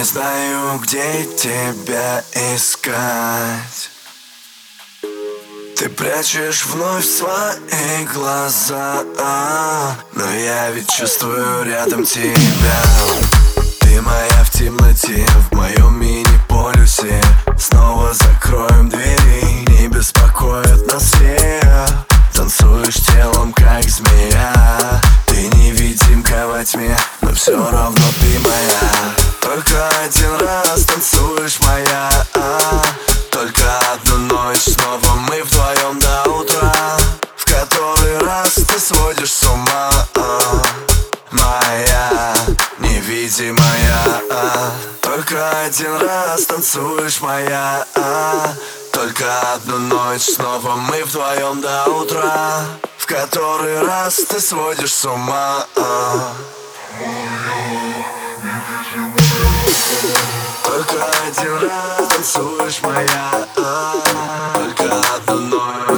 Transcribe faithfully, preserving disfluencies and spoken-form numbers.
знаю, где тебя искать. Ты прячешь вновь свои глаза, но я ведь чувствую рядом тебя. Ты моя в темноте, в моем мини-полюсе. Снова закроем двери, не беспокоит нас всех. Танцуешь телом, как змея. Ты невидимка во тьме, но все равно ты моя. Только один раз танцуешь моя, только одну ночь, снова мы вдвоем до утра. В который раз ты сводишь с ума, моя невидимая. Только один раз танцуешь моя, только одну ночь, снова мы вдвоем до утра. В который раз ты сводишь с ума. Только один раз танцуешь моя, только одну ночь.